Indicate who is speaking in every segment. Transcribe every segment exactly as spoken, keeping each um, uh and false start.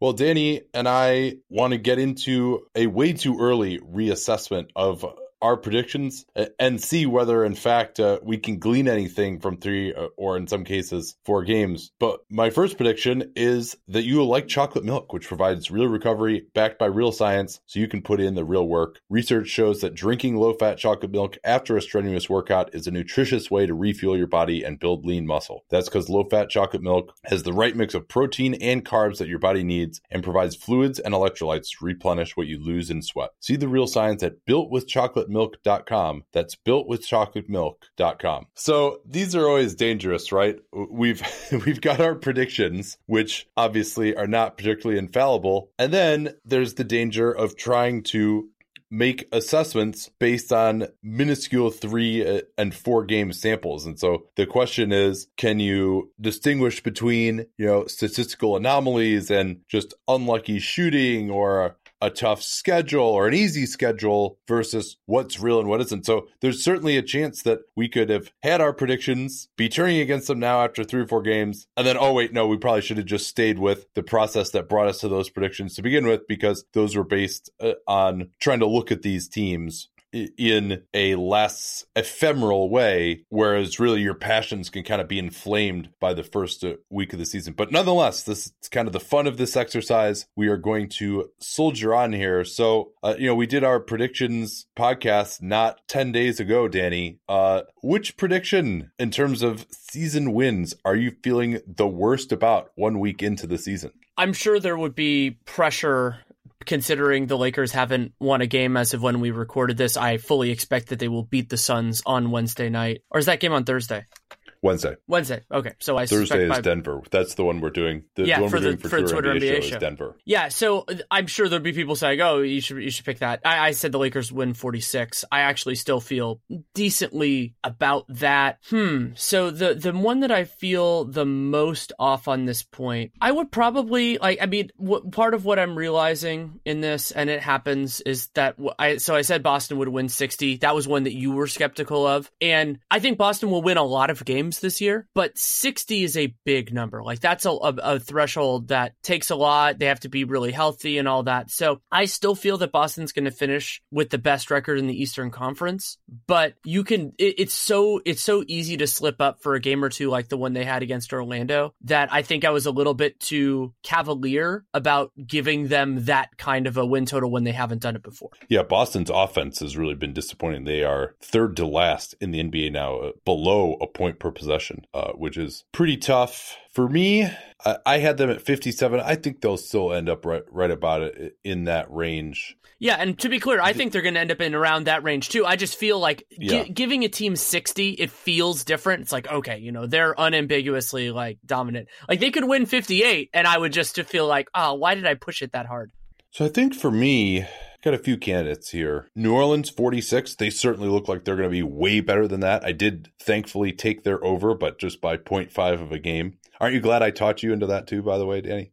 Speaker 1: Well, Danny and I want to get into a way too early reassessment of our predictions and see whether, in fact, uh, we can glean anything from three or, in some cases, four games. But my first prediction is that you will like chocolate milk, which provides real recovery backed by real science, so you can put in the real work. Research shows that drinking low-fat chocolate milk after a strenuous workout is a nutritious way to refuel your body and build lean muscle. That's because low-fat chocolate milk has the right mix of protein and carbs that your body needs and provides fluids and electrolytes to replenish what you lose in sweat. See the real science at built with chocolate milk dot com. That's built with chocolate milk dot com. So these are always dangerous, right? We've we've got our predictions, which obviously are not particularly infallible. And then there's the danger of trying to make assessments based on minuscule three and four game samples. And so the question is, can you distinguish between, you know, statistical anomalies and just unlucky shooting or a tough schedule or an easy schedule versus what's real and what isn't? So there's certainly a chance that we could have had our predictions, be turning against them now after three or four games, and then, oh, wait, no, we probably should have just stayed with the process that brought us to those predictions to begin with, because those were based uh, on trying to look at these teams in a less ephemeral way, whereas really your passions can kind of be inflamed by the first week of the season. But nonetheless, this is kind of the fun of this exercise. We are going to soldier on here. So, uh, you know, we did our predictions podcast not ten days ago, Danny. Uh, which prediction in terms of season wins are you feeling the worst about one week into the season?
Speaker 2: I'm sure there would be pressure considering the Lakers haven't won a game as of when we recorded this. I fully expect that they will beat the Suns on Wednesday night. Or is that game on Thursday?
Speaker 1: Wednesday.
Speaker 2: Wednesday. Okay. So I
Speaker 1: Thursday is
Speaker 2: by...
Speaker 1: Denver. That's the one we're doing. The,
Speaker 2: yeah,
Speaker 1: the one
Speaker 2: for
Speaker 1: we're
Speaker 2: the
Speaker 1: doing for,
Speaker 2: for the Twitter N B A, N B A
Speaker 1: show,
Speaker 2: show
Speaker 1: is Denver.
Speaker 2: Yeah. So I'm sure there'd be people saying, "Oh, you should you should pick that." I, I said the Lakers win forty-six. I actually still feel decently about that. Hmm. So the the one that I feel the most off on this point, I would probably like. I mean, w- part of what I'm realizing in this, and it happens, is that I. So I said Boston would win sixty. That was one that you were skeptical of, and I think Boston will win a lot of games this year, but sixty is a big number. Like that's a, a, a threshold that takes a lot. They have to be really healthy and all that. So I still feel that Boston's going to finish with the best record in the Eastern Conference, but you can, it, it's so, it's so easy to slip up for a game or two like the one they had against Orlando that I think I was a little bit too cavalier about giving them that kind of a win total when they haven't done it before.
Speaker 1: Yeah, Boston's offense has really been disappointing. They are third to last in the N B A now, uh, below a point per possession, uh, which is pretty tough. For me, I, I had them at fifty-seven. I think they'll still end up right, right about it in that range.
Speaker 2: Yeah, and to be clear, I think they're going to end up in around that range too. I just feel like
Speaker 1: yeah.
Speaker 2: gi- giving a team sixty, it feels different. It's like, okay, you know, they're unambiguously like dominant. Like they could win fifty-eight, and I would just feel like, oh, why did I push it that hard?
Speaker 1: So I think for me, got a few candidates here. New Orleans, forty-six. They certainly look like they're going to be way better than that. I did thankfully take their over, but just by point five of a game. Aren't you glad I taught you into that too, by the way, Danny?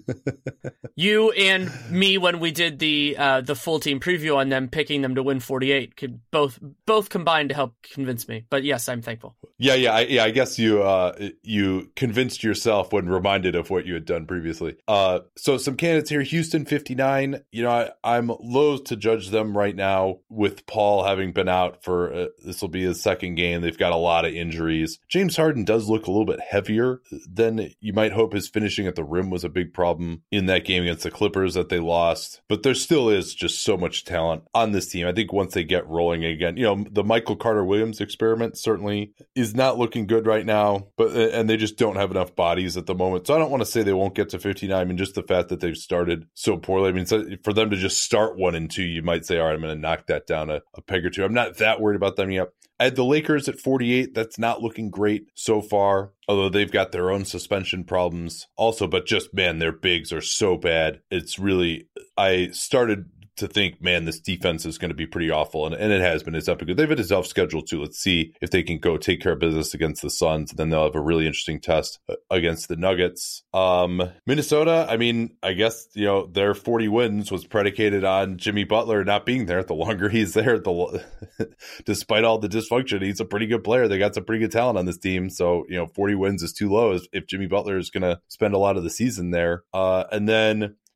Speaker 2: You and me, when we did the uh, the full team preview on them, picking them to win forty-eight, could both both combine to help convince me. But yes, I'm thankful.
Speaker 1: Yeah, yeah, I, yeah. I guess you uh, you convinced yourself when reminded of what you had done previously. Uh, so some candidates here: Houston, fifty-nine. You know, I, I'm loath to judge them right now with Paul having been out for uh, this will be his second game. They've got a lot of injuries. James Harden does look a little bit heavier than you might hope. His finishing at the rim was a big problem in that game against the Clippers that they lost. But there still is just so much talent on this team. I think once they get rolling again, you know, the Michael Carter-Williams experiment certainly is not looking good right now, but and they just don't have enough bodies at the moment. So I don't want to say they won't get to fifty-nine. I mean, just the fact that they've started so poorly. I mean, so for them to just start one and two, you might say, all right, I'm going to knock that down a, a peg or two. I'm not that worried about them yet. I had the Lakers at forty-eight. That's not looking great so far, although they've got their own suspension problems also. But just, man, their bigs are so bad. It's really, I started to think, man, this defense is going to be pretty awful. And, and it has been. It's up good. They've had a tough schedule, too. Let's see if they can go take care of business against the Suns. And then they'll have a really interesting test against the Nuggets. Um, Minnesota, I mean, I guess, you know, their forty wins was predicated on Jimmy Butler not being there. The longer he's there, the despite all the dysfunction, he's a pretty good player. They got some pretty good talent on this team. So, you know, forty wins is too low if Jimmy Butler is going to spend a lot of the season there. Uh, and then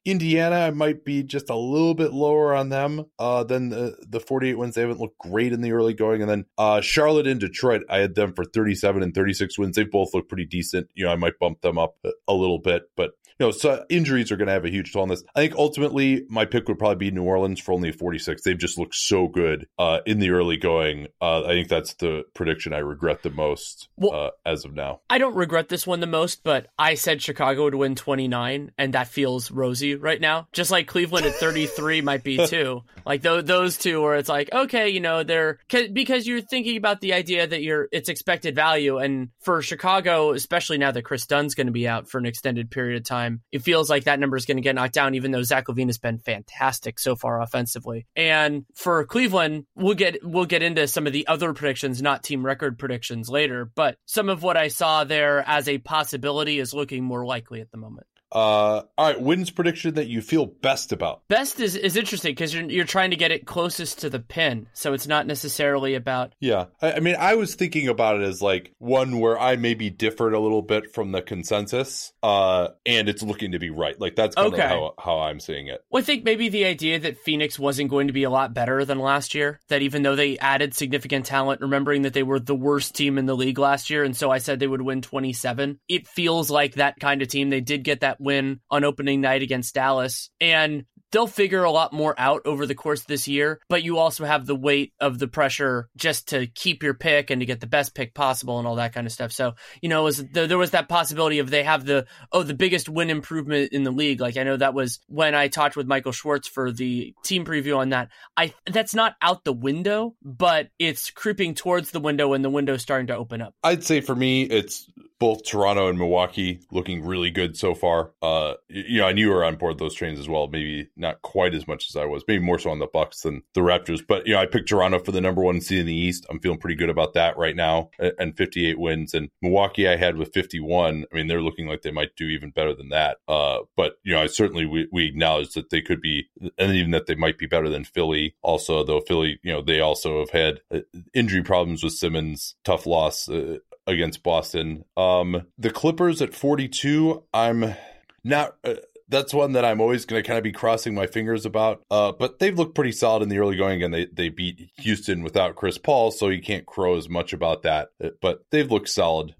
Speaker 1: Indiana, I might be just a little bit lower on them uh, than the, the forty-eight wins. They haven't looked great in the early going. And then uh, Charlotte and Detroit, I had them for thirty-seven and thirty-six wins. They both look pretty decent. You know, I might bump them up a little bit, but you know, so injuries are going to have a huge toll on this. I think ultimately my pick would probably be New Orleans for only a forty-six. They've just looked so good uh, in the early going. Uh, I think that's the prediction I regret the most
Speaker 2: well,
Speaker 1: uh, as of now.
Speaker 2: I don't regret this one the most, but I said Chicago would win twenty-nine, and that feels rosy right now. Just like Cleveland at thirty-three might be too. Like th- those two where it's like, okay, you know, they're because you're thinking about the idea that you're it's expected value. And for Chicago, especially now that Chris Dunn's going to be out for an extended period of time, it feels like that number is going to get knocked down, even though Zach LaVine has been fantastic so far offensively. And for Cleveland, we'll get we'll get into some of the other predictions, not team record predictions later, but some of what I saw there as a possibility is looking more likely at the moment.
Speaker 1: Uh, all right, wins prediction that you feel best about.
Speaker 2: Best is, is interesting because you're you're trying to get it closest to the pin, so it's not necessarily about.
Speaker 1: Yeah, I, I mean, I was thinking about it as like one where I maybe differed a little bit from the consensus, uh, and it's looking to be right. Like that's kind
Speaker 2: okay.
Speaker 1: of how how I'm seeing it.
Speaker 2: Well, I think maybe the idea that Phoenix wasn't going to be a lot better than last year. That even though they added significant talent, remembering that they were the worst team in the league last year, and so I said they would win twenty-seven. It feels like that kind of team. They did get that win on opening night against Dallas, and they'll figure a lot more out over the course of this year, but you also have the weight of the pressure just to keep your pick and to get the best pick possible and all that kind of stuff. So, you know, it was the, there was that possibility of they have the, oh, the biggest win improvement in the league. Like I know that was when I talked with Michael Schwartz for the team preview on that. I That's not out the window, but it's creeping towards the window and the window's starting to open up.
Speaker 1: I'd say for me, it's both Toronto and Milwaukee looking really good so far. Uh, you know, I knew you were on board those trains as well. Maybe not quite as much as I was, maybe more so on the Bucks than the Raptors. But, you know, I picked Toronto for the number one seed in the East. I'm feeling pretty good about that right now, and fifty-eight wins. And Milwaukee I had with fifty-one. I mean, they're looking like they might do even better than that. Uh, but, you know, I certainly we, we acknowledge that they could be, and even that they might be better than Philly. Also, though Philly, you know, they also have had injury problems with Simmons, tough loss uh, against Boston. Um, the Clippers at forty-two, I'm not... Uh, That's one that I'm always going to kind of be crossing my fingers about. Uh, but they've looked pretty solid in the early going. Again, they, they beat Houston without Chris Paul, so you can't crow as much about that. But they've looked solid.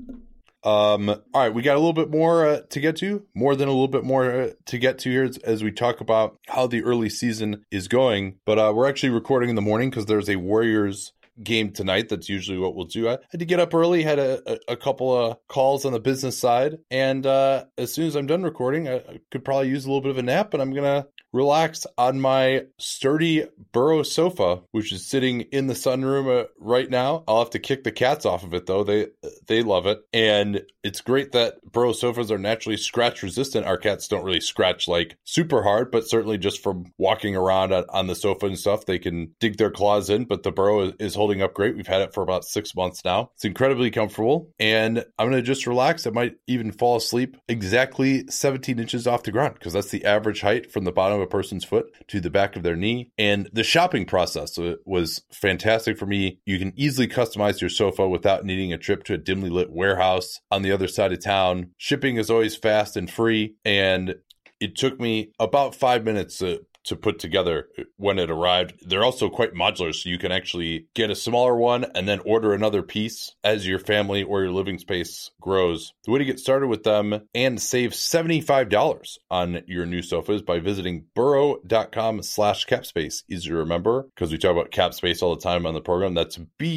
Speaker 1: Um, all right, we got a little bit more uh, to get to, more than a little bit more uh, to get to here as, as we talk about how the early season is going. But uh, we're actually recording in the morning because there's a Warriors game tonight. That's usually what we'll do. I had to get up early, had a, a, a couple of calls on the business side, and uh, as soon as I'm done recording, I, I could probably use a little bit of a nap, but I'm gonna relax on my sturdy Burrow sofa, which is sitting in the sunroom uh, right now. I'll have to kick the cats off of it though. They they love it, and it's great that Burrow sofas are naturally scratch resistant. Our cats don't really scratch like super hard, but certainly just from walking around on, on the sofa and stuff, they can dig their claws in. But the Burrow is, is holding up great. We've had it for about six months now. It's incredibly comfortable, and I'm going to just relax. I might even fall asleep exactly seventeen inches off the ground because that's the average height from the bottom of a person's foot to the back of their knee. And the shopping process was fantastic for me. You can easily customize your sofa without needing a trip to a dimly lit warehouse on the other side of town. Shipping is always fast and free, and it took me about five minutes to to put together when it arrived. They're also quite modular, so you can actually get a smaller one and then order another piece as your family or your living space grows. The way to get started with them and save seventy-five dollars on your new sofas by visiting burrow.com slash capspace. Easy to remember because we talk about capspace all the time on the program. That's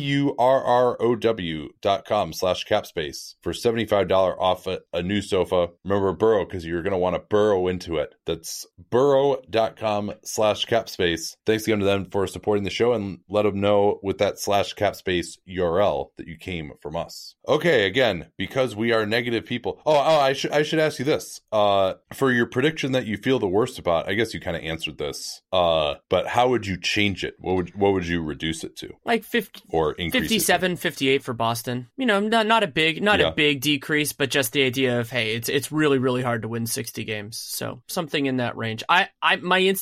Speaker 1: B-U-R-R-O-W dot com slash capspace for seventy-five dollars off a, a new sofa. Remember Burrow because you're going to want to burrow into it. That's burrow.com slash capspace. Thanks again to them for supporting the show, and let them know with that slash capspace U R L that you came from us. Okay, again, because we are negative people. Oh, oh, I should I should ask you this. Uh, for your prediction that you feel the worst about, I guess you kind of answered this. Uh, but how would you change it? What would what would you reduce it to?
Speaker 2: Like fifty
Speaker 1: or increase
Speaker 2: fifty-seven, fifty-eight for Boston. You know, not not a big not yeah. a big decrease, but just the idea of hey, it's it's really really hard to win sixty games. So something in that range. I I my instinct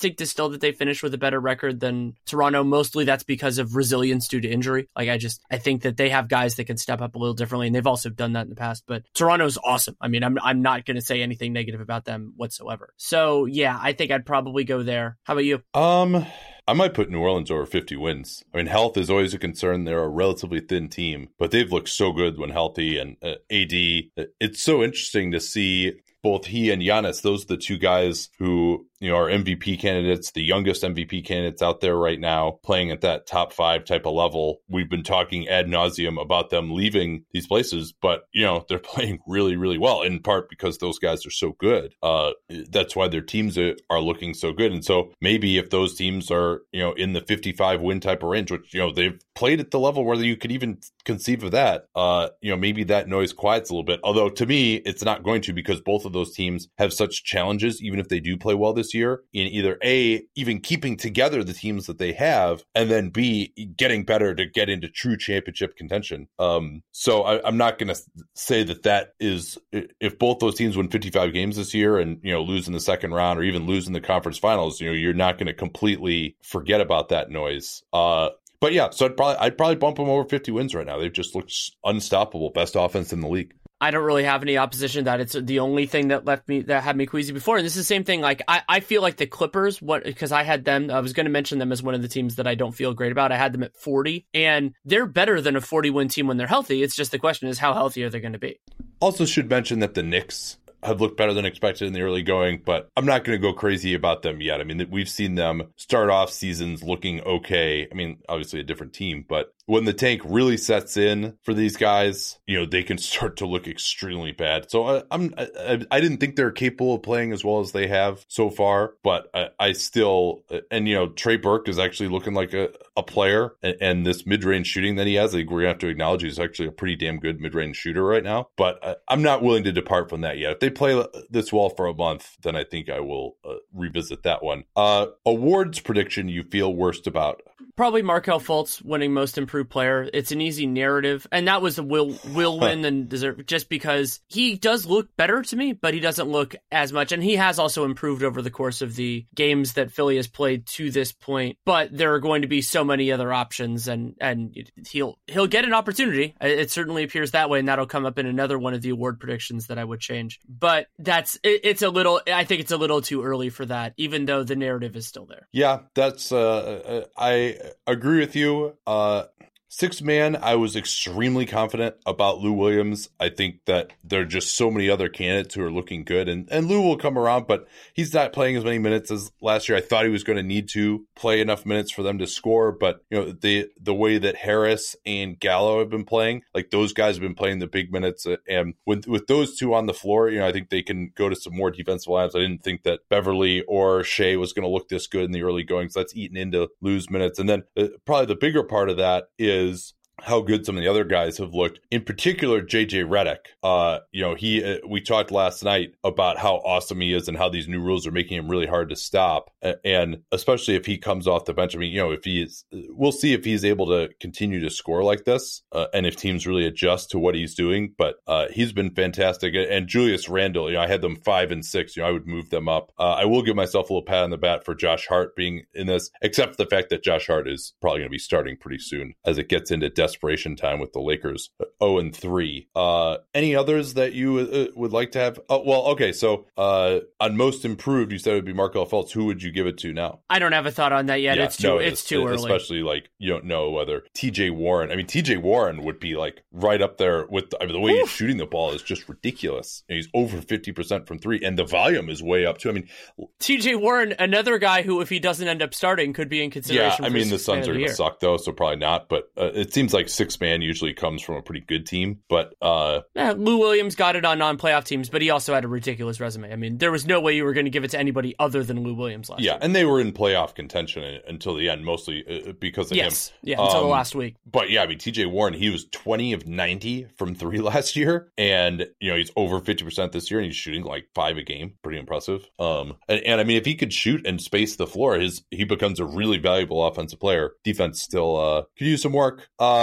Speaker 2: instinct is still that they finish with a better record than Toronto. Mostly that's because of resilience due to injury. Like I just, I think that they have guys that can step up a little differently, and they've also done that in the past. But Toronto's awesome. I mean, I'm I'm not going to say anything negative about them whatsoever. So yeah, I think I'd probably go there. How about you?
Speaker 1: Um. I might put New Orleans over fifty wins. I mean, health is always a concern. They're a relatively thin team, but they've looked so good when healthy. And uh, A D, it's so interesting to see both he and Giannis. Those are the two guys who, you know, are M V P candidates, the youngest M V P candidates out there right now, playing at that top five type of level. We've been talking ad nauseum about them leaving these places, but, you know, they're playing really, really well, in part because those guys are so good. Uh, that's why their teams are, are looking so good. And so maybe if those teams are, you know, in the fifty-five win type of range, which, you know, they've played at the level where you could even conceive of that, uh, you know, maybe that noise quiets a little bit. Although to me, it's not going to, because both of those teams have such challenges, even if they do play well this year, in either A, even keeping together the teams that they have, and then B, getting better to get into true championship contention. Um, so I, I'm not going to say that that is, if both those teams win fifty-five games this year and, you know, lose in the second round or even lose in the conference finals, you know, you're not going to completely forget about that noise. Uh, But yeah, so I'd probably I'd probably bump them over fifty wins right now. They've just looked unstoppable, best offense in the league.
Speaker 2: I don't really have any opposition to that. It's the only thing that left me, that had me queasy before. And this is the same thing. Like, I, I feel like the Clippers, what, because I had them, I was going to mention them as one of the teams that I don't feel great about. I had them at forty, and they're better than a forty win team when they're healthy. It's just the question is, how healthy are they going to be?
Speaker 1: Also should mention that the Knicks have looked better than expected in the early going, but I'm not going to go crazy about them yet. I mean, we've seen them start off seasons looking okay. I mean, obviously a different team, but when the tank really sets in for these guys, you know, they can start to look extremely bad. So I, I'm, I, I didn't think they're capable of playing as well as they have so far, but I, I still, and you know, Trey Burke is actually looking like a, a player, and, and this mid-range shooting that he has, I think we're gonna have to acknowledge he's actually a pretty damn good mid-range shooter right now. But I, I'm not willing to depart from that yet. If they play this well for a month, then I think I will uh, revisit that one. Uh, awards prediction you feel worst about?
Speaker 2: Probably Markelle Fultz winning most improved player. It's an easy narrative, and that was a will will win and deserve, just because he does look better to me, but he doesn't look as much, and he has also improved over the course of the games that Philly has played to this point. But there are going to be so many other options, and and he'll he'll get an opportunity. It certainly appears that way, and that'll come up in another one of the award predictions that I would change. But that's it, it's a little. I think it's a little too early for that, even though the narrative is still there.
Speaker 1: Yeah, that's. Uh, I agree with you. Uh, Six man, I was extremely confident about Lou Williams. I think that there are just so many other candidates who are looking good, and, and Lou will come around, but he's not playing as many minutes as last year. I thought he was going to need to play enough minutes for them to score, but you know, the the way that Harris and Gallo have been playing, like those guys have been playing the big minutes, and with with those two on the floor, you know, I think they can go to some more defensive lines. I didn't think that Beverly or Shea was going to look this good in the early going, so that's eaten into Lou's minutes. And then uh, probably the bigger part of that is is how good some of the other guys have looked. In particular, J J Redick. Uh, you know, he uh, we talked last night about how awesome he is and how these new rules are making him really hard to stop. And especially if he comes off the bench. I mean, you know, if he is, we'll see if he's able to continue to score like this, uh, and if teams really adjust to what he's doing. But uh, he's been fantastic. And Julius Randle, you know, I had them five and six. You know, I would move them up. Uh, I will give myself a little pat on the back for Josh Hart being in this, except for the fact that Josh Hart is probably going to be starting pretty soon as it gets into desperation time with the Lakers. oh and three. Uh, any others that you uh, would like to have? Oh, well, okay. So uh, on most improved, you said it would be Markelle Fultz. Who would you give it to now?
Speaker 2: I don't have a thought on that yet. Yeah, it's too, no, it's, it's too early.
Speaker 1: Especially like you don't know whether T J Warren. I mean, T J Warren would be like right up there with I mean, the way Oof. he's shooting the ball is just ridiculous. And he's over fifty percent from three, and the volume is way up too. I mean,
Speaker 2: T J Warren, another guy who, if he doesn't end up starting, could be in consideration.
Speaker 1: Yeah, I
Speaker 2: for
Speaker 1: mean, the Suns are going
Speaker 2: to
Speaker 1: suck though, so probably not. But uh, it seems like six man usually comes from a pretty good team. But uh,
Speaker 2: yeah, Lou Williams got it on non-playoff teams, but he also had a ridiculous resume. I mean, there was no way you were going to give it to anybody other than Lou Williams last
Speaker 1: yeah,
Speaker 2: year.
Speaker 1: Yeah, and they were in playoff contention until the end, mostly uh, because of
Speaker 2: yes.
Speaker 1: him.
Speaker 2: Yeah, until
Speaker 1: um,
Speaker 2: the last week.
Speaker 1: But yeah, I mean, T J Warren, he was twenty of ninety from three last year, and you know he's over fifty percent this year, and he's shooting like five a game, pretty impressive. Um, and, and I mean, if he could shoot and space the floor, his he becomes a really valuable offensive player. Defense still uh, could use some work. Uh,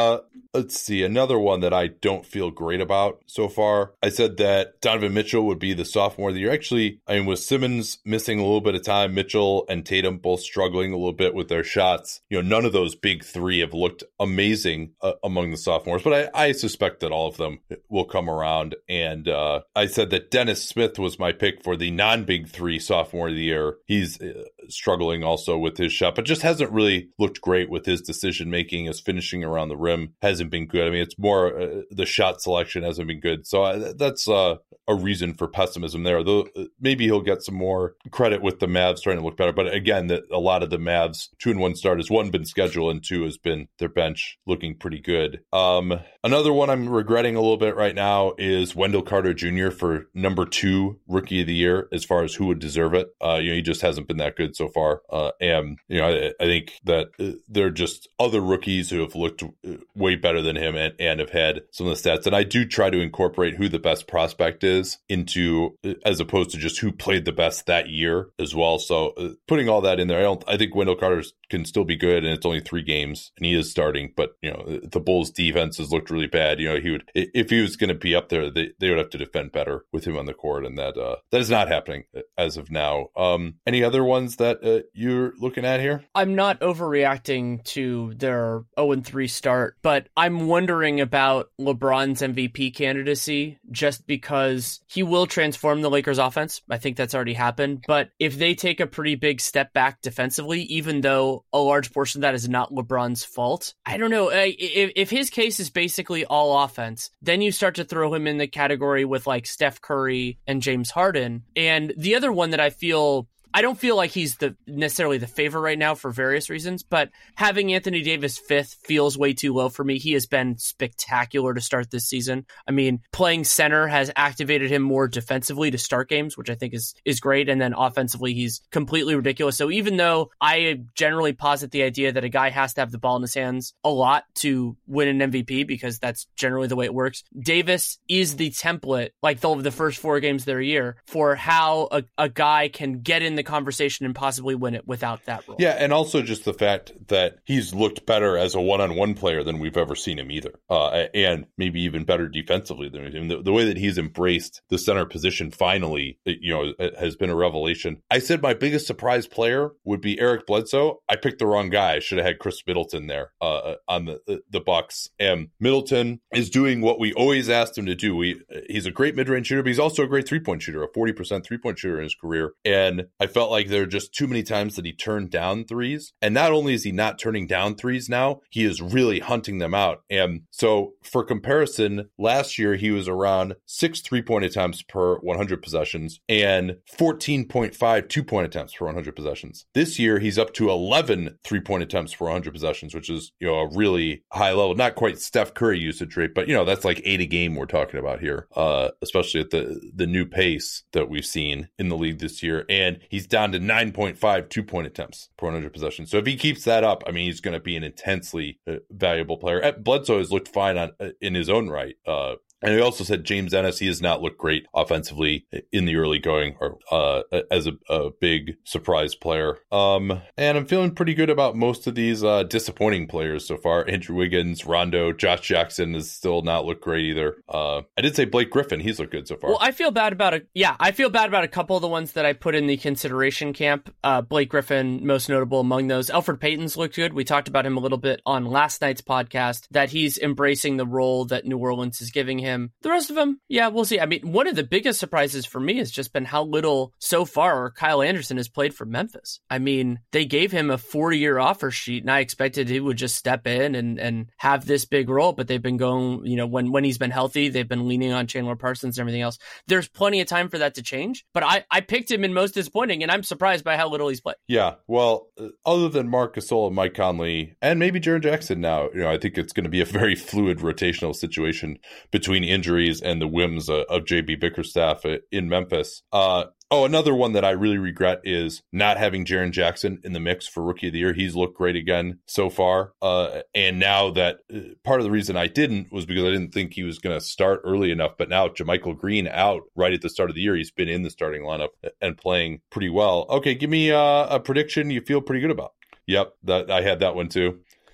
Speaker 1: let's see, another one that I don't feel great about so far. I said that Donovan Mitchell would be the sophomore of the year. Actually, I mean, with Simmons missing a little bit of time, Mitchell and Tatum both struggling a little bit with their shots. You know, none of those big three have looked amazing uh, among the sophomores, but I, I suspect that all of them will come around. And uh, I said that Dennis Smith was my pick for the non-big three sophomore of the year. He's uh, struggling also with his shot, but just hasn't really looked great with his decision making. His finishing around the rim hasn't been good. I mean, it's more uh, the shot selection hasn't been good. So I, that's uh, a reason for pessimism there. Though maybe he'll get some more credit with the Mavs trying to look better. But again, that a lot of the Mavs two and one starters, one been scheduled and two has been their bench looking pretty good. Um, another one I'm regretting a little bit right now is Wendell Carter Junior for number two rookie of the year as far as who would deserve it. Uh, you know, he just hasn't been that good so far. Uh, and, you know, I, I think that uh, there are just other rookies who have looked way better than him and, and have had some of the stats. And I do try to incorporate who the best prospect is into, as opposed to just who played the best that year as well. So uh, putting all that in there, I don't, I think Wendell Carter can still be good, and it's only three games and he is starting, but you know, the Bulls defense has looked really bad. You know, he would, if he was going to be up there, they, they would have to defend better with him on the court. And that, uh, that is not happening as of now. Um, any other ones that uh, you're looking at here?
Speaker 2: I'm not overreacting to their oh and three start, but I'm wondering about LeBron's M V P candidacy just because he will transform the Lakers offense. I think that's already happened. But if they take a pretty big step back defensively, even though a large portion of that is not LeBron's fault, I don't know. If, if his case is basically all offense, then you start to throw him in the category with like Steph Curry and James Harden. And the other one that I feel I don't feel like he's the necessarily the favorite right now for various reasons, but having Anthony Davis fifth feels way too low for me. He has been spectacular to start this season. I mean, playing center has activated him more defensively to start games, which I think is is great. And then offensively, he's completely ridiculous. So even though I generally posit the idea that a guy has to have the ball in his hands a lot to win an M V P, because that's generally the way it works, Davis is the template, like the, the first four games of their year, for how a, a guy can get in the conversation and possibly win it without that role.
Speaker 1: Yeah, and also just the fact that he's looked better as a one-on-one player than we've ever seen him either, uh, and maybe even better defensively than him. The, the way that he's embraced the center position finally, you know, has been a revelation. I said my biggest surprise player would be Eric Bledsoe. I picked the wrong guy. I should have had Chris Middleton there uh, on the the Bucks. And Middleton is doing what we always asked him to do. We he's a great mid-range shooter, but he's also a great three-point shooter, a forty percent three-point shooter in his career. And I felt like there are just too many times that he turned down threes. And not only is he not turning down threes now, he is really hunting them out. And so for comparison, last year he was around six three-point attempts per one hundred possessions and fourteen point five two-point attempts per one hundred possessions. This year he's up to eleven three-point attempts per one hundred possessions, which is, you know, a really high level. Not quite Steph Curry usage rate, but, you know, that's like eight a game we're talking about here, uh, especially at the, the new pace that we've seen in the league this year. And he's down to nine point five two-point attempts per one hundred possessions. So if he keeps that up, I mean, he's going to be an intensely uh, valuable player. Bledsoe has looked fine on uh, in his own right. Uh, And he also said James Ennis, he has not looked great offensively in the early going or uh, as a, a big surprise player. Um, and I'm feeling pretty good about most of these uh, disappointing players so far. Andrew Wiggins, Rondo, Josh Jackson has still not looked great either. Uh, I did say Blake Griffin. He's looked good so far.
Speaker 2: Well, I feel bad about it. Yeah, I feel bad about a couple of the ones that I put in the consideration camp. Uh, Blake Griffin, most notable among those. Elfrid Payton's looked good. We talked about him a little bit on last night's podcast, that he's embracing the role that New Orleans is giving him. Him. The rest of them, yeah, we'll see. I mean, one of the biggest surprises for me has just been how little so far Kyle Anderson has played for Memphis. I mean, they gave him a four-year offer sheet, and I expected he would just step in and, and have this big role, but they've been going, you know, when, when he's been healthy, they've been leaning on Chandler Parsons and everything else. There's plenty of time for that to change, but I, I picked him in most disappointing, and I'm surprised by how little he's played.
Speaker 1: Yeah, well, other than Marc Gasol and Mike Conley, and maybe Jaren Jackson now, you know, I think it's going to be a very fluid rotational situation between injuries and the whims uh, of J B Bickerstaff uh, in Memphis. Uh, oh, another one that I really regret is not having Jaren Jackson in the mix for Rookie of the Year. He's looked great again so far. Uh, and now that uh, part of the reason I didn't was because I didn't think he was going to start early enough. But now JaMychal Green out right at the start of the year. He's been in the starting lineup and playing pretty well. Okay, give me uh, a prediction you feel pretty good about. Yep, that I had that one too.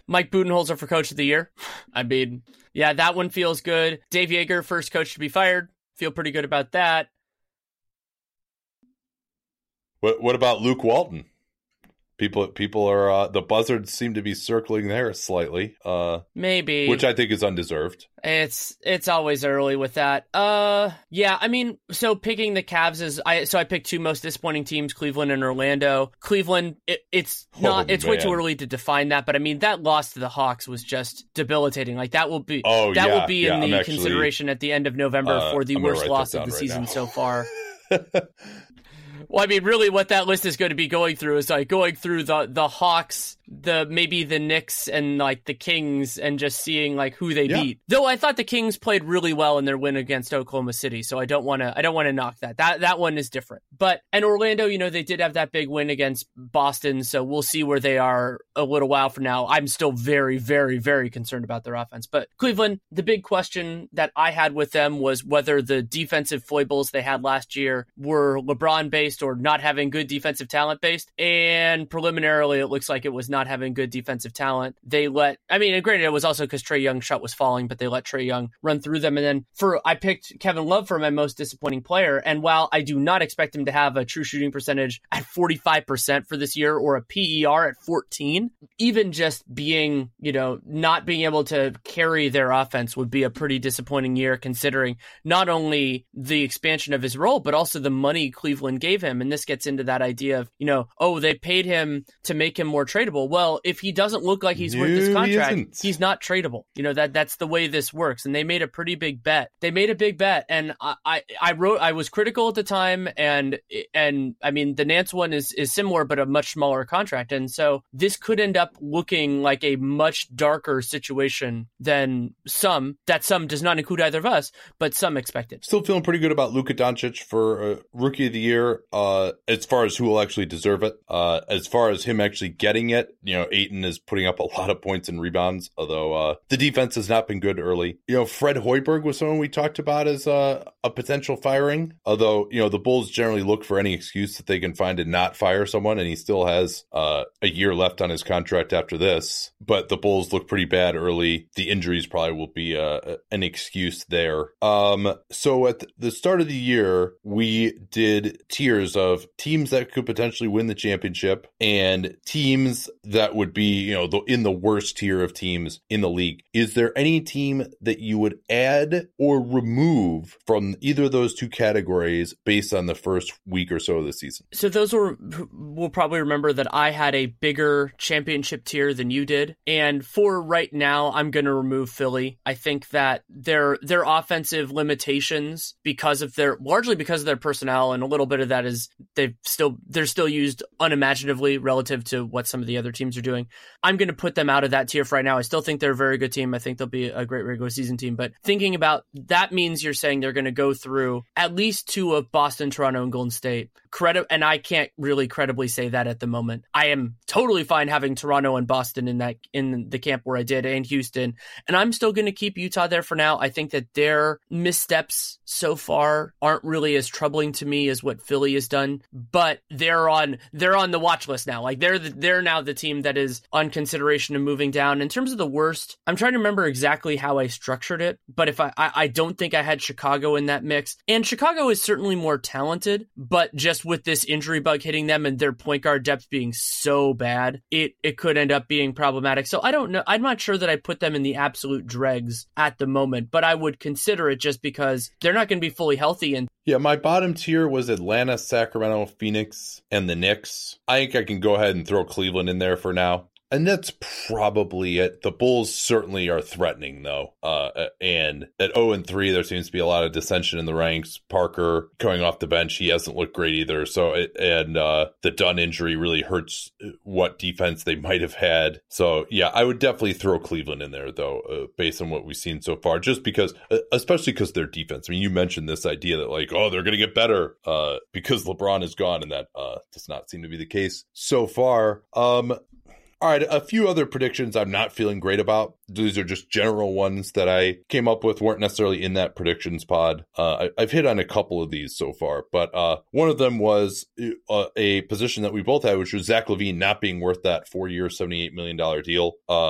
Speaker 2: Mike Budenholzer for coach of the year. I mean, yeah, that one feels good. Dave Yeager, first coach to be fired. Feel pretty good about that.
Speaker 1: What What about Luke Walton? People, people are uh, the buzzards seem to be circling there slightly. Uh,
Speaker 2: Maybe,
Speaker 1: which I think is undeserved.
Speaker 2: It's it's always early with that. Uh, yeah, I mean, so picking the Cavs is I so I picked two most disappointing teams, Cleveland and Orlando. Cleveland, it, it's not, oh, it's man. way too early to define that, but I mean that loss to the Hawks was just debilitating. Like that will be,
Speaker 1: oh,
Speaker 2: that
Speaker 1: yeah,
Speaker 2: will be
Speaker 1: yeah,
Speaker 2: in the
Speaker 1: actually,
Speaker 2: consideration at the end of November
Speaker 1: uh,
Speaker 2: for the
Speaker 1: I'm
Speaker 2: worst loss of the
Speaker 1: right
Speaker 2: season
Speaker 1: now.
Speaker 2: so far. Well, I mean, really what that list is going to be going through is like going through the, the Hawks, the maybe the Knicks and like the Kings and just seeing like who they yeah. beat. Though I thought the Kings played really well in their win against Oklahoma City, so I don't want to I don't want to knock that. That that one is different. But and Orlando, you know, they did have that big win against Boston, so we'll see where they are a little while from now. I'm still very very very concerned about their offense. But Cleveland, the big question that I had with them was whether the defensive foibles they had last year were LeBron based or not having good defensive talent based, and preliminarily it looks like it was not having good defensive talent. They let, I mean, and granted it was also because Trae Young's shot was falling, but they let Trae Young run through them. And then for, I picked Kevin Love for my most disappointing player, and while I do not expect him to have a true shooting percentage at forty-five percent for this year or a P E R at fourteen, even just being, you know, not being able to carry their offense would be a pretty disappointing year considering not only the expansion of his role, but also the money Cleveland gave him. And this gets into that idea of, you know, oh, they paid him to make him more tradable. Well, if he doesn't look like he's
Speaker 1: no,
Speaker 2: worth this contract,
Speaker 1: he
Speaker 2: he's not tradable. You know, that that's the way this works. And they made a pretty big bet. They made a big bet. And I, I, I wrote, I was critical at the time. And, and I mean, the Nance one is, is similar, but a much smaller contract. And so this could end up looking like a much darker situation than some, that some does not include either of us, but some expected.
Speaker 1: Still feeling pretty good about Luka Doncic for uh, rookie of the year. Uh, as far as who will actually deserve it, uh, as far as him actually getting it, you know, Ayton is putting up a lot of points and rebounds, although uh, the defense has not been good early. You know, Fred Hoiberg was someone we talked about as uh, a potential firing, although, you know, the Bulls generally look for any excuse that they can find to not fire someone, and he still has uh, a year left on his contract after this, but the Bulls look pretty bad early. The injuries probably will be uh, an excuse there. Um, so at the start of the year, we did tiers of teams that could potentially win the championship and teams that would be, you know, the, in the worst tier of teams in the league. Is there any team that you would add or remove from either of those two categories based on the first week or so of the season?
Speaker 2: So those were, we'll probably remember that I had a bigger championship tier than you did. And for right now, I'm going to remove Philly. I think that their, their offensive limitations because of their, largely because of their personnel, and a little bit of that is they've still, they're still used unimaginatively relative to what some of the other teams are doing. I'm going to put them out of that tier for right now. I still think they're a very good team. I think they'll be a great regular season team, but thinking about that means you're saying they're going to go through at least two of Boston, Toronto, and Golden State. Credit, and I can't really credibly say that at the moment. I am totally fine having Toronto and Boston in that, in the camp where I did, and Houston, and I'm still going to keep Utah there for now. I think that their missteps so far aren't really as troubling to me as what Philly has done, but they're on they're on the watch list now. Like they're the, they're now the team that is on consideration of moving down. In terms of the worst, I'm trying to remember exactly how I structured it, but if I I, I don't think I had Chicago in that mix, and Chicago is certainly more talented, but just with this injury bug hitting them and their point guard depth being so bad, it it could end up being problematic. So I don't know. I'm not sure that I put them in the absolute dregs at the moment, but I would consider it just because they're not going to be fully healthy. And
Speaker 1: yeah, my bottom tier was Atlanta, Sacramento, Phoenix, and the Knicks. I think I can go ahead and throw Cleveland in there for now. And that's probably it. The Bulls certainly are threatening, though. Uh, and at oh and three, there seems to be a lot of dissension in the ranks. Parker coming off the bench, he hasn't looked great either. So, it, and uh, the Dunn injury really hurts what defense they might have had. So, yeah, I would definitely throw Cleveland in there, though, uh, based on what we've seen so far. Just because, uh, especially because their defense. I mean, you mentioned this idea that, like, oh, they're going to get better uh, because LeBron is gone, and that uh, does not seem to be the case so far. Um. All right, a few other predictions I'm not feeling great about. These are just general ones that I came up with, weren't necessarily in that predictions pod. Uh, I, I've hit on a couple of these so far, but uh, one of them was uh, a position that we both had, which was Zach LaVine not being worth that four-year, seventy-eight million dollars deal. Uh,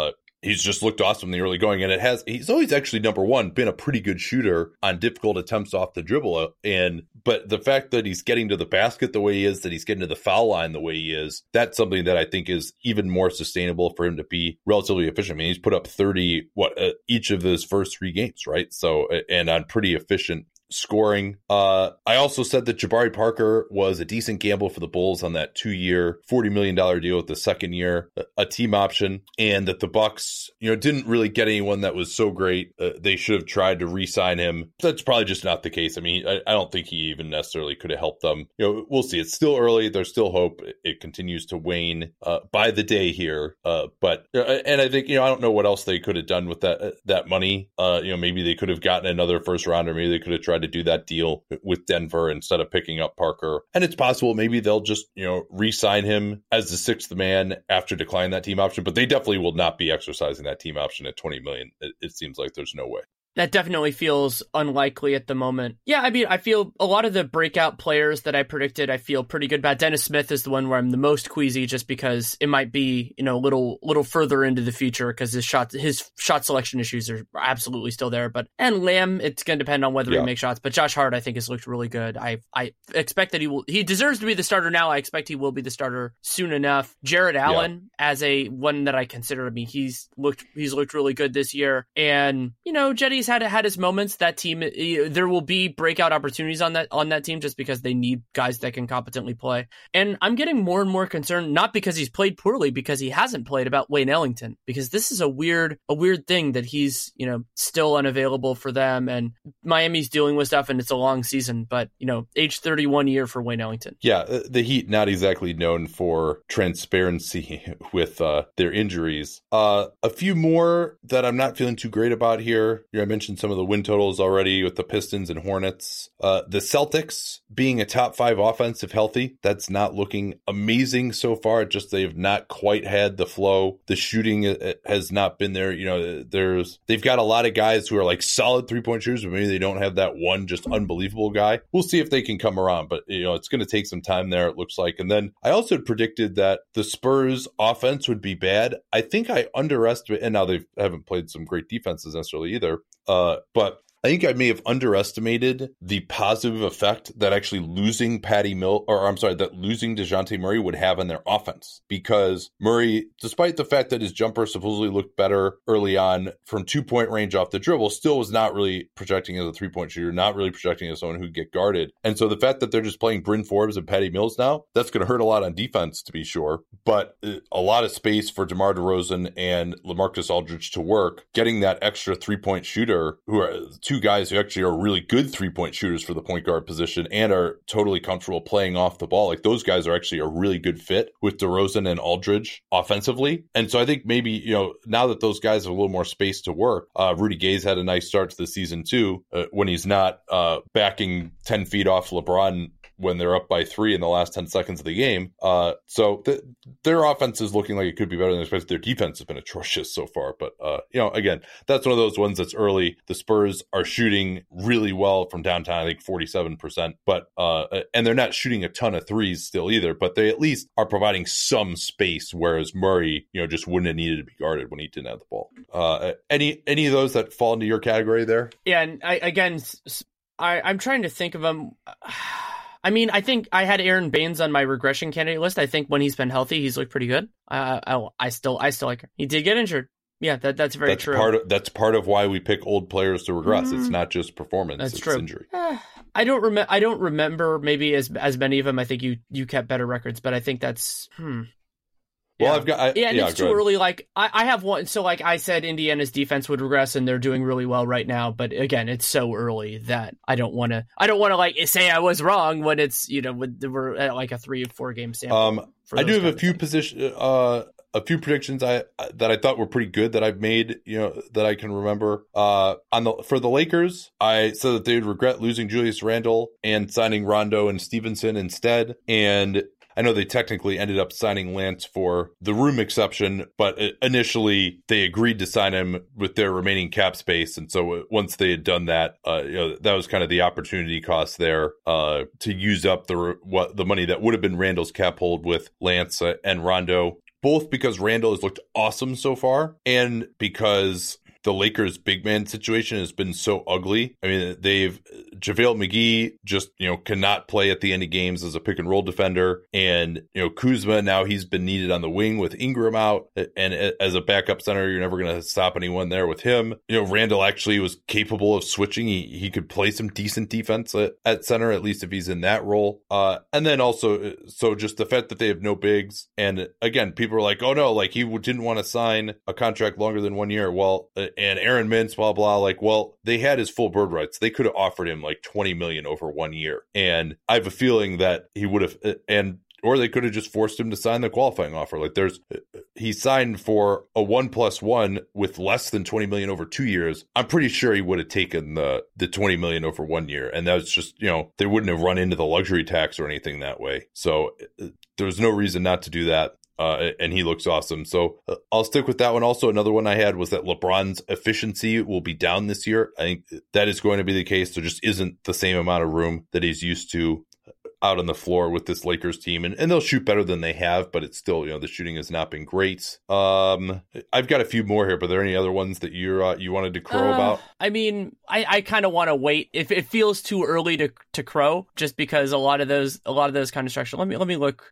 Speaker 1: he's just looked awesome in the early going. And it has, he's always actually, number one, been a pretty good shooter on difficult attempts off the dribble. And, but the fact that he's getting to the basket the way he is, that he's getting to the foul line the way he is, that's something that I think is even more sustainable for him to be relatively efficient. I mean, he's put up thirty, what, uh, each of his first three games, right? So, and on pretty efficient scoring. Uh, I also said that Jabari Parker was a decent gamble for the Bulls on that two-year, forty million dollars deal with the second year, a team option, and that the Bucks, you know, didn't really get anyone that was so great. Uh, they should have tried to re-sign him. That's probably just not the case. I mean, I, I don't think he even necessarily could have helped them. You know, we'll see. It's still early. There's still hope. It, it continues to wane uh, by the day here. Uh, but, uh, and I think, you know, I don't know what else they could have done with that, uh, that money. Uh, you know, maybe they could have gotten another first rounder. Maybe they could have tried to do that deal with Denver instead of picking up Parker. And it's possible maybe they'll just, you know, re-sign him as the sixth man after declining that team option, but they definitely will not be exercising that team option at twenty million. It, it seems like there's no way.
Speaker 2: That definitely feels unlikely at the moment. Yeah, I mean, I feel a lot of the breakout players that I predicted, I feel pretty good about. Dennis Smith is the one where I'm the most queasy, just because it might be, you know, a little little further into the future, because his shot his shot selection issues are absolutely still there. But and Lamb, it's going to depend on whether yeah. he makes shots. But Josh Hart, I think, has looked really good. I I expect that he will. He deserves to be the starter now. I expect he will be the starter soon enough. Jared Allen, yeah. as a one that I consider. I mean, he's looked he's looked really good this year, and you know, Jetty's had had his moments. That team, there will be breakout opportunities on that on that team, just because they need guys that can competently play. And I'm getting more and more concerned, not because he's played poorly, because he hasn't played, about Wayne Ellington, because this is a weird a weird thing that he's, you know, still unavailable for them, and Miami's dealing with stuff, and it's a long season. But you know, age thirty-one year for Wayne Ellington.
Speaker 1: Yeah, the Heat not exactly known for transparency with uh, their injuries. Uh, a few more that I'm not feeling too great about here. You know, I mentioned some of the win totals already with the Pistons and Hornets. Uh, the Celtics being a top five offense if healthy, that's not looking amazing so far. It just they've not quite had the flow. The shooting has not been there. You know, there's they've got a lot of guys who are like solid three-point shooters, but maybe they don't have that one just unbelievable guy. We'll see if they can come around, but you know, it's going to take some time there, it looks like. And then I also predicted that the Spurs offense would be bad. I think I underestimated, and now they haven't played some great defenses necessarily either. Uh, but I think I may have underestimated the positive effect that actually losing Patty Mill, or I'm sorry, that losing DeJounte Murray would have on their offense. Because Murray, despite the fact that his jumper supposedly looked better early on from two-point range off the dribble, still was not really projecting as a three-point shooter, not really projecting as someone who'd get guarded. And so the fact that they're just playing Bryn Forbes and Patty Mills now, that's going to hurt a lot on defense, to be sure. But a lot of space for DeMar DeRozan and LaMarcus Aldridge to work, getting that extra three-point shooter, who are two guys who actually are really good three-point shooters for the point guard position and are totally comfortable playing off the ball. Like, those guys are actually a really good fit with DeRozan and Aldridge offensively. And so I think maybe, you know, now that those guys have a little more space to work, uh, Rudy Gay's had a nice start to the season too, uh, when he's not uh, backing ten feet off LeBron when they're up by three in the last ten seconds of the game. Uh, so th- their offense is looking like it could be better than expected. Their defense has been atrocious so far. But, uh, you know, again, that's one of those ones that's early. The Spurs are shooting really well from downtown, I think forty-seven percent. But, uh, and they're not shooting a ton of threes still either, but they at least are providing some space, whereas Murray, you know, just wouldn't have needed to be guarded when he didn't have the ball. Uh, any, any of those that fall into your category there?
Speaker 2: Yeah. And I, again, I, I'm trying to think of them. I mean, I think I had Aaron Baines on my regression candidate list. I think when he's been healthy, he's looked pretty good. Uh, I, I still, I still like him. He did get injured. Yeah, that that's very
Speaker 1: that's
Speaker 2: true.
Speaker 1: Part of, that's part of why we pick old players to regress. Mm, it's not just performance;
Speaker 2: that's
Speaker 1: it's
Speaker 2: true.
Speaker 1: injury.
Speaker 2: Uh, I don't remember. I don't remember maybe as as many of them. I think you you kept better records, but I think that's hmm.
Speaker 1: Well,
Speaker 2: yeah.
Speaker 1: I've got I,
Speaker 2: yeah, and
Speaker 1: yeah,
Speaker 2: it's too
Speaker 1: ahead.
Speaker 2: early. Like I, I have one. So like I said, Indiana's defense would regress, and they're doing really well right now. But again, it's so early that I don't want to. I don't want to like say I was wrong when it's, you know, when we're at like a three or four game sample.
Speaker 1: Um, I do have a few position, uh, a few predictions I that I thought were pretty good that I've made, you know, that I can remember. Uh, on the for the Lakers, I said that they would regret losing Julius Randle and signing Rondo and Stevenson instead, and I know they technically ended up signing Lance for the room exception, but initially they agreed to sign him with their remaining cap space. And so once they had done that, uh, you know, that was kind of the opportunity cost there uh, to use up the what the money that would have been Randall's cap hold with Lance and Rondo. both because Randall has looked awesome so far and because the Lakers' big man situation has been so ugly. I mean, they've JaVale McGee just, you know, cannot play at the end of games as a pick and roll defender. And, you know, Kuzma, now he's been needed on the wing with Ingram out. And as a backup center, you're never going to stop anyone there with him. You know, Randall actually was capable of switching. He, he could play some decent defense at, at center, at least if he's in that role. Uh, and then also, so just the fact that they have no bigs. And again, people are like, oh no, like he didn't want to sign a contract longer than one year. Well, uh, and Aaron Mintz, blah, blah, like, well, they had his full bird rights. They could have offered him like twenty million over one year. And I have a feeling that he would have, and or they could have just forced him to sign the qualifying offer. Like there's, he signed for a one plus one with less than twenty million over two years. I'm pretty sure he would have taken the, the twenty million over one year. And that was just, you know, they wouldn't have run into the luxury tax or anything that way. So there was no reason not to do that. Uh, and he looks awesome. So uh, I'll stick with that one. Also, another one I had was that LeBron's efficiency will be down this year. I think that is going to be the case. There just isn't the same amount of room that he's used to out on the floor with this Lakers team. And, and they'll shoot better than they have, but it's still, you know, the shooting has not been great. Um, I've got a few more here, but are there any other ones that you're, uh, you wanted to crow
Speaker 2: uh,
Speaker 1: about?
Speaker 2: I mean, I, I kind of want to wait. If it feels too early to, to crow, just because a lot of those, a lot of those kind of structure. Let me, let me look.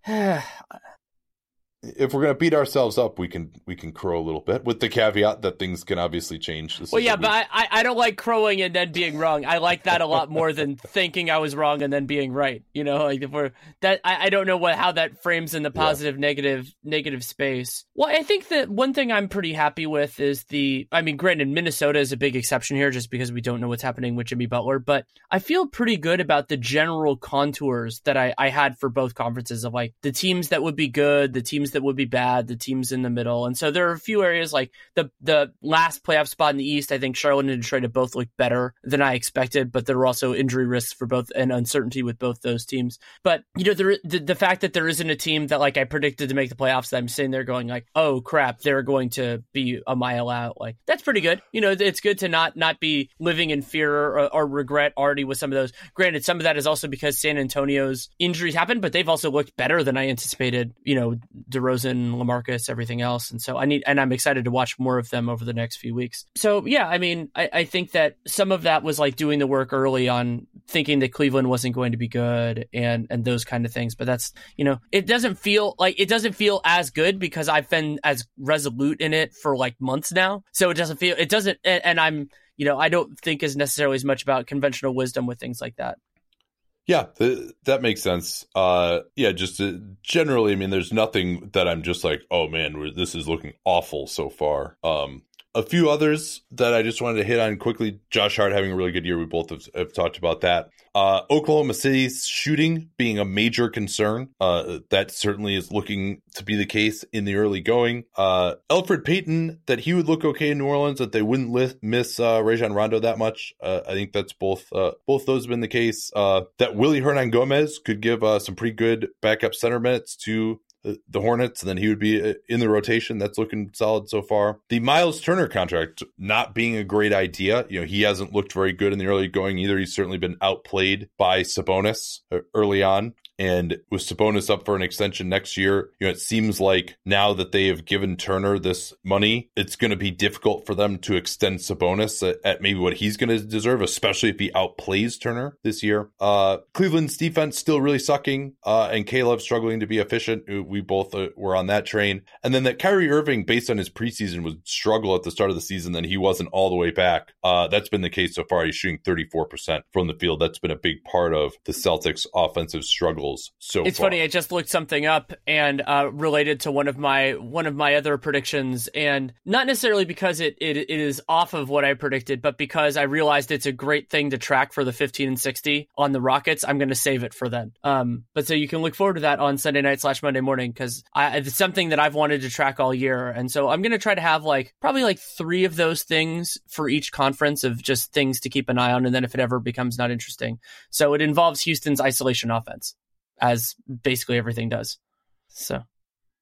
Speaker 1: If we're going to beat ourselves up, we can we can crow a little bit with the caveat that things can obviously change. This
Speaker 2: well, yeah,
Speaker 1: we...
Speaker 2: but I, I don't like crowing and then being wrong. I like that a lot more than thinking I was wrong and then being right. You know, like if we're that I, I don't know what how that frames in the positive, yeah. negative, negative space. Well, I think that one thing I'm pretty happy with is the, I mean, granted, Minnesota is a big exception here just because we don't know what's happening with Jimmy Butler, but I feel pretty good about the general contours that I, I had for both conferences of like the teams that would be good, the teams that would be bad, the teams in the middle. And so there are a few areas like the the last playoff spot in the East. I think Charlotte and Detroit have both looked better than I expected, but there are also injury risks for both and uncertainty with both those teams. But, you know, there, the, the fact that there isn't a team that like I predicted to make the playoffs that I'm sitting there going like, oh crap, they're going to be a mile out. Like that's pretty good. You know, it's good to not not be living in fear or, or regret already with some of those. Granted, some of that is also because San Antonio's injuries happened, but they've also looked better than I anticipated, you know, DeRozan, LaMarcus, everything else. And so I need, and I'm excited to watch more of them over the next few weeks. So yeah, I mean, I, I think that some of that was like doing the work early on thinking that Cleveland wasn't going to be good and, and those kind of things. But that's, you know, it doesn't feel like, it doesn't feel as good because I've been as resolute in it for like months now. So it doesn't feel, it doesn't, and, and I'm, you know, I don't think is necessarily as much about conventional wisdom with things like that.
Speaker 1: Yeah, th- that makes sense. Uh, yeah, just uh, generally, I mean, there's nothing that I'm just like, oh man, this is looking awful so far. Um, a few others that I just wanted to hit on quickly. Josh Hart having a really good year. We both have, have talked about that. Uh, Oklahoma City's shooting being a major concern. Uh, that certainly is looking to be the case in the early going. Uh, Elfrid Payton, that he would look okay in New Orleans, that they wouldn't li- miss uh, Rajon Rondo that much. Uh, I think that's both uh, both those have been the case. Uh, that Willy Hernan-Gomez could give uh, some pretty good backup center minutes to the Hornets, and then he would be in the rotation. That's looking solid so far. The Miles Turner contract not being a great idea. You know, he hasn't looked very good in the early going either. He's certainly been outplayed by Sabonis early on. And with Sabonis up for an extension next year, you know, it seems like now that they have given Turner this money, it's going to be difficult for them to extend Sabonis at, at maybe what he's going to deserve, especially if he outplays Turner this year. Uh, Cleveland's defense still really sucking, uh, and Caleb struggling to be efficient. We both uh, were on that train. And then that Kyrie Irving, based on his preseason, would struggle at the start of the season, then he wasn't all the way back. Uh, that's been the case so far. He's shooting thirty-four percent from the field. That's been a big part of the Celtics' offensive struggle. So
Speaker 2: it's
Speaker 1: far.
Speaker 2: funny. I just looked something up and uh, related to one of my one of my other predictions, and not necessarily because it, it it is off of what I predicted, but because I realized it's a great thing to track for the fifteen and sixty on the Rockets. I'm going to save it for then. Um, but so you can look forward to that on Sunday night slash Monday morning because it's something that I've wanted to track all year, and so I'm going to try to have like probably like three of those things for each conference of just things to keep an eye on, and then if it ever becomes not interesting, so it involves Houston's isolation offense, as basically everything does. So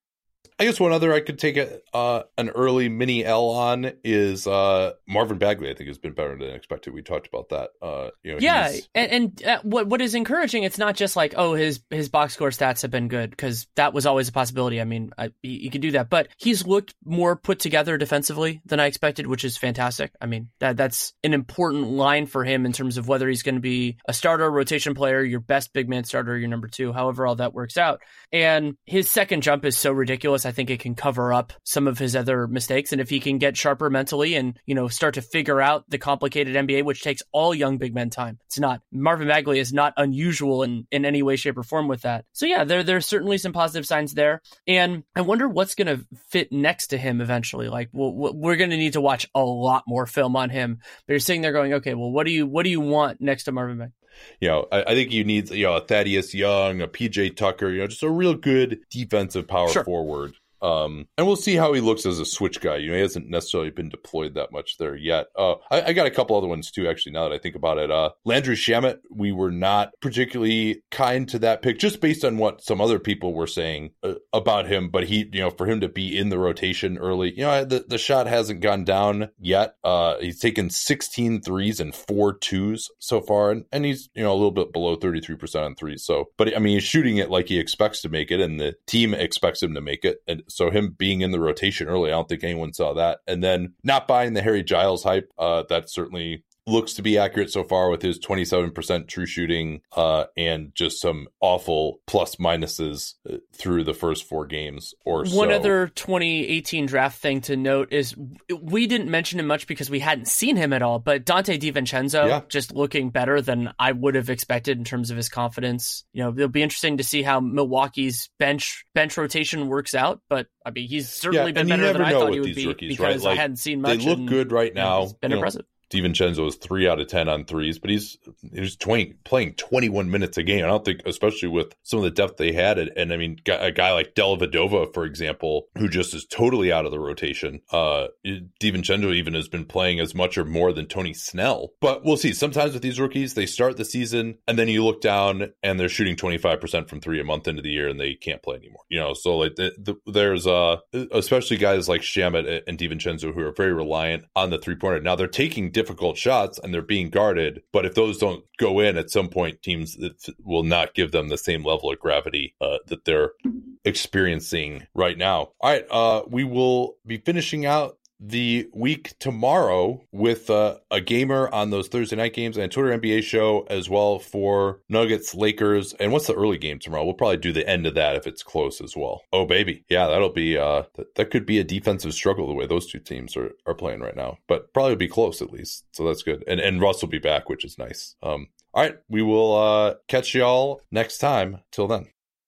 Speaker 1: I guess one other I could take a, uh, an early mini L on is uh, Marvin Bagley. I think has been better than expected. We talked about that. Uh, you know,
Speaker 2: yeah, and, and uh, what what is encouraging? It's not just like, oh, his his box score stats have been good, because that was always a possibility. I mean, I, you can do that, but he's looked more put together defensively than I expected, which is fantastic. I mean, that that's an important line for him in terms of whether he's going to be a starter, rotation player, your best big man starter, your number two, however all that works out. And his second jump is so ridiculous. I think it can cover up some of his other mistakes. And if he can get sharper mentally and, you know, start to figure out the complicated N B A, which takes all young big men time. It's not, Marvin Bagley is not unusual in, in any way, shape, or form with that. So yeah, there there's certainly some positive signs there. And I wonder what's going to fit next to him eventually. Like, well, we're going to need to watch a lot more film on him. But you're sitting there going, okay, well, what do you what do you want next to Marvin Bagley?
Speaker 1: You know, I, I think you need, you know, a Thaddeus Young, a P J Tucker, you know, just a real good defensive power
Speaker 2: Sure.
Speaker 1: forward. Um, and we'll see how he looks as a switch guy. You know, he hasn't necessarily been deployed that much there yet. Uh, I, I got a couple other ones too, actually, now that I think about it. Uh, Landry Shamet, we were not particularly kind to that pick, just based on what some other people were saying uh, about him. But he, you know, for him to be in the rotation early, you know, the, the shot hasn't gone down yet. Uh, he's taken sixteen threes and four twos so far. And, and he's, you know, a little bit below thirty-three percent on threes. So, but I mean, he's shooting it like he expects to make it, and the team expects him to make it. And so him being in the rotation early, I don't think anyone saw that. And then not buying the Harry Giles hype, uh, that certainly looks to be accurate so far with his twenty-seven percent true shooting uh, and just some awful plus minuses through the first four games or so.
Speaker 2: One other twenty eighteen draft thing to note is we didn't mention him much because we hadn't seen him at all, but Dante DiVincenzo
Speaker 1: yeah.
Speaker 2: just looking better than I would have expected in terms of his confidence. You know, it'll be interesting to see how Milwaukee's bench bench rotation works out, but I mean, he's certainly
Speaker 1: yeah,
Speaker 2: been better than I thought he would be
Speaker 1: rookies,
Speaker 2: because
Speaker 1: right? like,
Speaker 2: I hadn't seen much.
Speaker 1: They look good right now.
Speaker 2: He's been
Speaker 1: you
Speaker 2: impressive.
Speaker 1: Know, DiVincenzo is three out of ten on threes, but he's he's twenty, playing twenty-one minutes a game. I don't think, especially with some of the depth they had, and, and I mean, a guy like Dellavedova, for example, who just is totally out of the rotation. Uh, DiVincenzo even has been playing as much or more than Tony Snell. But we'll see. Sometimes with these rookies, they start the season, and then you look down, and they're shooting twenty-five percent from three a month into the year, and they can't play anymore. You know, so like the, the, there's uh, especially guys like Shamet and DiVincenzo who are very reliant on the three pointer. Now they're taking difficult shots and they're being guarded, but if those don't go in at some point, teams will not give them the same level of gravity uh, that they're experiencing right now. All right, uh, we will be finishing out the week tomorrow with uh, a gamer on those Thursday night games and a Twitter N B A show as well for Nuggets, Lakers. And what's the early game tomorrow? We'll probably do the end of that if it's close as well. Oh, baby. Yeah, that'll be, uh, th- that could be a defensive struggle the way those two teams are, are playing right now, but probably be close at least. So that's good. And, and Russ will be back, which is nice. Um, all right. We will uh, catch y'all next time. Till then.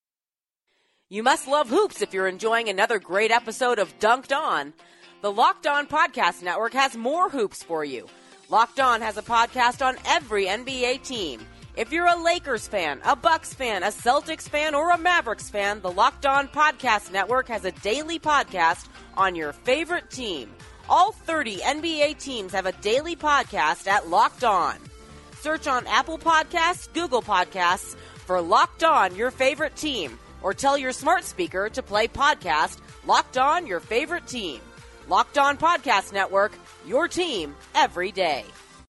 Speaker 3: You must love hoops if you're enjoying another great episode of Dunked On. The Locked On Podcast Network has more hoops for you. Locked On has a podcast on every N B A team. If you're a Lakers fan, a Bucks fan, a Celtics fan, or a Mavericks fan, the Locked On Podcast Network has a daily podcast on your favorite team. All thirty N B A teams have a daily podcast at Locked On. Search on Apple Podcasts, Google Podcasts for Locked On, your favorite team, or tell your smart speaker to play podcast Locked On, your favorite team. Locked On Podcast Network, your team every day.